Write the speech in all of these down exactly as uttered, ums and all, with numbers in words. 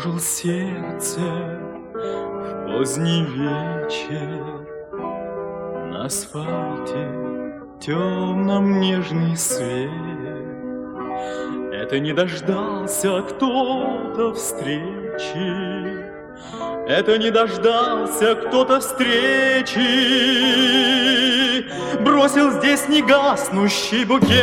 Тревожил сердце в поздний вечер. На асфальте темном нежный свет. Это не дождался кто-то встречи. Это не дождался кто-то встречи. Бросил здесь негаснущий букет.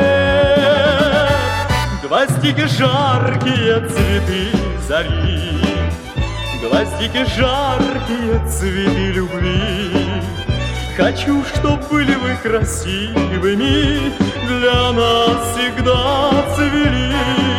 Гвоздики жаркие, цветы зари. Гвоздики жаркие, цветы любви. Хочу, чтоб были вы красивыми, для нас всегда цвели.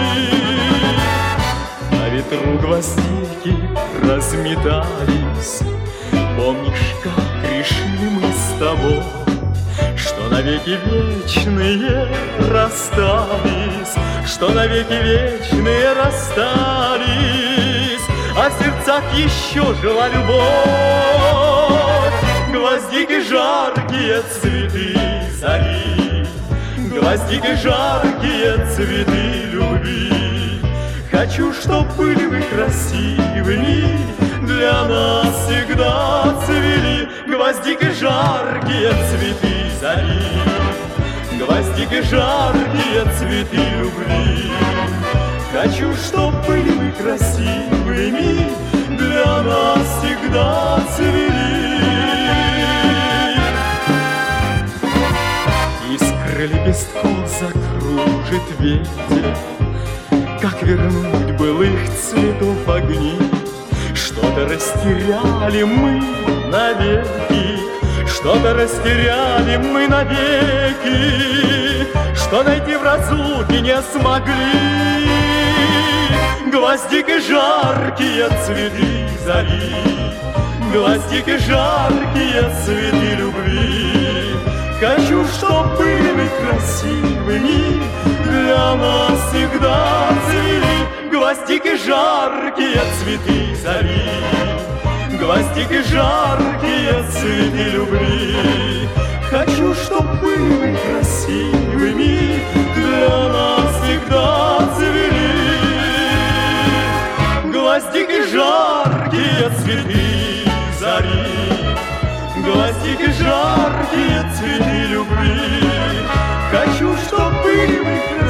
На ветру гвоздики разметались. Помнишь, как решили мы с тобой, что навеки вечные расстались, что навеки вечные расстались, а в сердцах еще жила любовь. Гвоздики жаркие, цветы зари. Гвоздики жаркие, цветы любви. Хочу, чтоб были вы красивыми, для нас всегда цвели. Гвоздики жаркие, цветы зари. Гвоздики жаркие, цветы любви. Хочу, чтоб были вы красивыми, для нас всегда цвели. Искры лепестков закружит ветер. Как вернуть былых цветов огни? Что-то растеряли мы навеки, что-то растеряли мы навеки, что найти в разлуке не смогли. Гвоздики жаркие, цветы зари. Гвоздики жаркие, цветы любви. Хочу, чтоб были вы красивыми, для нас всегда цвели. Гвоздики жаркие, цветы зари. Гвоздики жаркие, цветы любви. Хочу, чтоб были вы красивыми, для нас всегда цвели. Гвоздики жаркие, цветы зари. Гвоздики жаркие, цветы любви. Хочу, чтоб были вы красивыми,